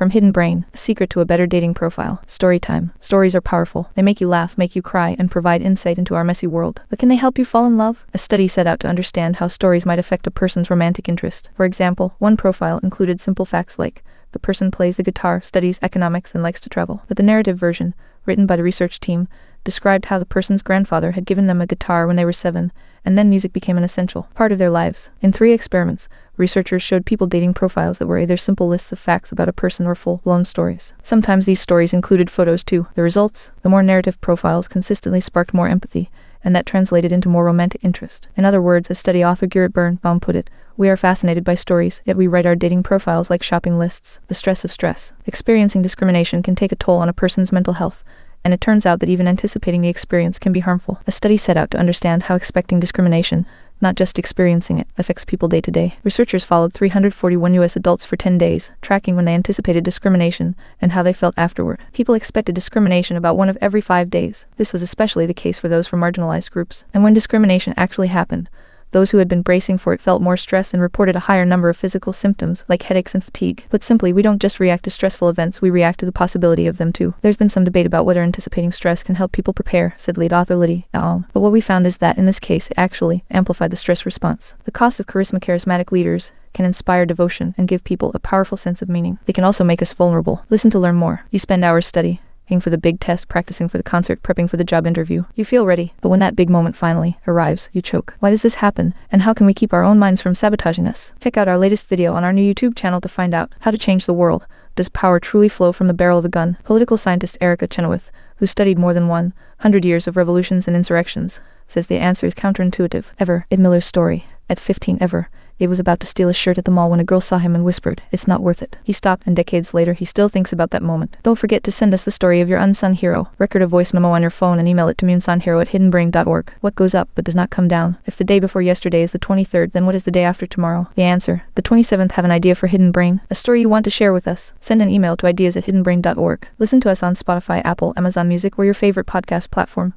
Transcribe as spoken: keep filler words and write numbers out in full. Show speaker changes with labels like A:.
A: From Hidden Brain, a secret to a better dating profile. Story time. Stories are powerful. They make you laugh, make you cry, and provide insight into our messy world. But can they help you fall in love? A study set out to understand how stories might affect a person's romantic interest. For example, one profile included simple facts like, the person plays the guitar, studies economics, and likes to travel. But the narrative version, written by the research team, described how the person's grandfather had given them a guitar when they were seven, and then music became an essential part of their lives. In three experiments, researchers showed people dating profiles that were either simple lists of facts about a person or full-blown stories. Sometimes these stories included photos too. The results? The more narrative profiles consistently sparked more empathy, and that translated into more romantic interest. In other words, as study author Garrett Birnbaum put it, we are fascinated by stories, yet we write our dating profiles like shopping lists. The stress of stress. Experiencing discrimination can take a toll on a person's mental health, and it turns out that even anticipating the experience can be harmful. A study set out to understand how expecting discrimination, not just experiencing it, affects people day to day. Researchers followed three hundred forty-one U S adults for ten days, tracking when they anticipated discrimination and how they felt afterward. People expected discrimination about one of every five days. This was especially the case for those from marginalized groups. And when discrimination actually happened, those who had been bracing for it felt more stress and reported a higher number of physical symptoms, like headaches and fatigue. But simply, we don't just react to stressful events, we react to the possibility of them too. There's been some debate about whether anticipating stress can help people prepare, said lead author Liddy et al. But what we found is that, in this case, it actually amplified the stress response. The cost of charisma. Charismatic leaders can inspire devotion and give people a powerful sense of meaning. They can also make us vulnerable. Listen to learn more. You spend hours studying for the big test, practicing for the concert, prepping for the job interview. You feel ready, but when that big moment finally arrives, you choke. Why does this happen, and how can we keep our own minds from sabotaging us? Check out our latest video on our new YouTube channel to find out how to change the world. Does power truly flow from the barrel of a gun? Political scientist Erica Chenoweth, who studied more than one hundred years of revolutions and insurrections, says the answer is counterintuitive. Ever, Ed Miller's story. At fifteen, Ever, Abe was about to steal a shirt at the mall when a girl saw him and whispered, "It's not worth it." He stopped, and decades later he still thinks about that moment. Don't forget to send us the story of your unsung hero. Record a voice memo on your phone and email it to munsunhero at hidden brain dot org. What goes up but does not come down? If the day before yesterday is the twenty-third, then what is the day after tomorrow? The answer, the twenty-seventh. Have an idea for Hidden Brain? A story you want to share with us? Send an email to ideas at hidden brain dot org. Listen to us on Spotify, Apple, Amazon Music, or your favorite podcast platform.